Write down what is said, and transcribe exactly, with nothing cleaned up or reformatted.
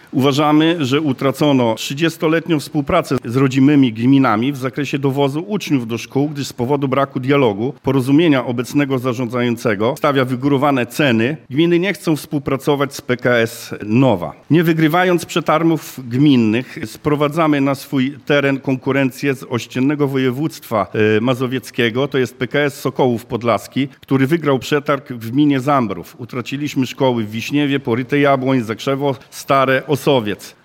Uważamy, że utracono trzydziestoletnią współpracę z rodzimymi gminami w zakresie dowozu uczniów do szkół, gdyż z powodu braku dialogu, porozumienia obecnego zarządzającego stawia wygórowane ceny. Gminy nie chcą współpracować z P K S Nowa. Nie wygrywając przetargów gminnych, sprowadzamy na swój teren konkurencję z ościennego województwa mazowieckiego, to jest P K S Sokołów Podlaski, który wygrał przetarg w gminie Zambrów. Utraciliśmy szkoły w Wiśniewie, Poryte Jabłoń, Zakrzewo Stare, Osowiec.